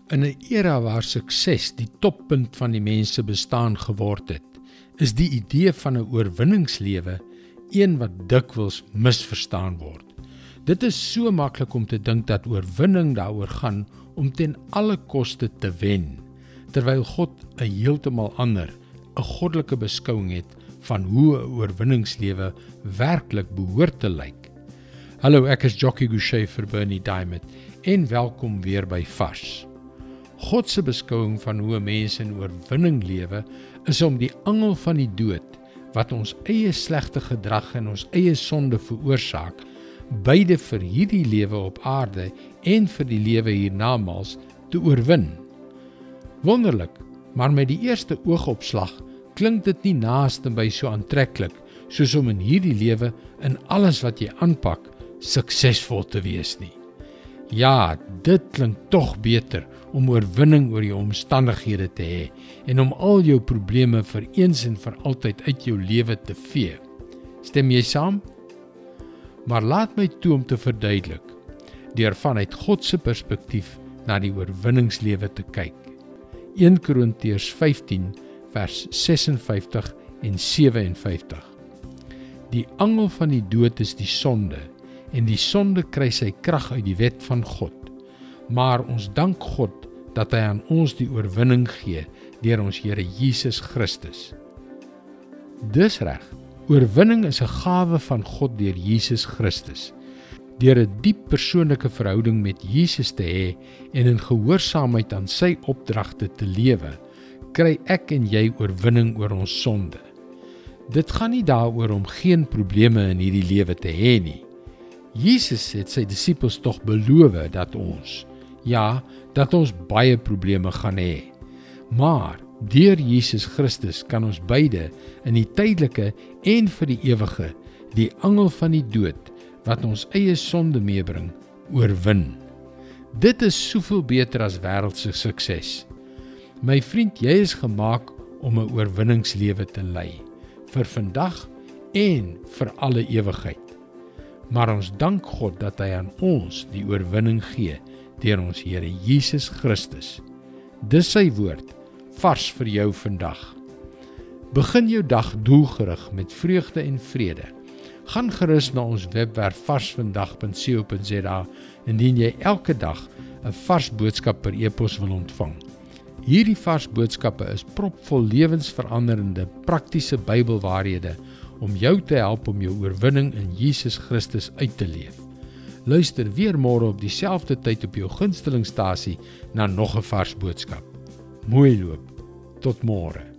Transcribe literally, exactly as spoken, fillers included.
In 'n era waar sukses die toppunt van die mens se bestaan geword het, is die idee van 'n oorwinningslewe een wat dikwels misverstaan word. Dit is so maklik om te dink dat oorwinning daaroor gaan om ten alle koste te wen, terwyl God 'n heeltemal ander, 'n goddelike beskouing het van hoe 'n oorwinningslewe werklik behoort te lyk. Hallo, ek is Jockey Gouchee vir Bernie Diamond en welkom weer by Vars. God se beskouing van hoe 'n mens in oorwinning lewe is om die angel van die dood, wat ons eie slegte gedrag en ons eie sonde veroorsaak, beide vir hierdie lewe op aarde en vir die lewe hiernamaals te oorwin. Wonderlik, maar met die eerste oogopslag klink dit nie naaste by so aantreklik soos om in hierdie lewe in alles wat jy aanpak suksesvol te wees nie. Ja, dit klink tog beter om oorwinning oor jou omstandighede te hê en om al jou probleme vir eens en vir altyd uit jou lewe te vee. Stem jy saam? Maar laat my toe om te verduidelik, deur vanuit God se perspektief na die oorwinningslewe te kyk. Eerste Korintiërs vyftien vers ses en vyftig en sewe en vyftig. Die angel van die dood is die sonde, en die sonde kry sy krag uit die wet van God. Maar ons dank God dat hy aan ons die oorwinning gee deur ons Here Jesus Christus. Dis reg, oorwinning is 'n gawe van God deur Jesus Christus. Deur 'n diep persoonlike verhouding met Jesus te hê en in gehoorsaamheid aan sy opdragte te lewe, kry ek en jy oorwinning oor ons sonde. Dit gaan nie daaroor om geen probleme in hierdie lewe te hê nie. Jesus het sy disippels tog beloof dat ons, ja, dat ons baie probleme gaan hê. Maar deur Jesus Christus kan ons beide in die tydelike en vir die ewige die angel van die dood wat ons eie sonde meebring, oorwin. Dit is soveel beter as wêreldse sukses. My vriend, jy is gemaak om 'n oorwinningslewe te lei, vir vandag en vir alle ewigheid. Maar ons dank God dat hy aan ons die oorwinning gee deur ons Here Jesus Christus. Dis sy woord, vars vir jou vandag. Begin jou dag doelgerig met vreugde en vrede. Gaan gerus na ons webwerf vars vandag punt co punt za indien jy elke dag 'n vars boodskap per e-pos wil ontvang. Hierdie vars boodskappe is propvol lewensveranderende, praktiese Bybelwaarhede om jou te help om jou oorwinning in Jesus Christus uit te leef. Luister weer môre op dieselfde tyd op jou gunstelingstasie na nog 'n vars boodskap. Mooi loop, tot môre.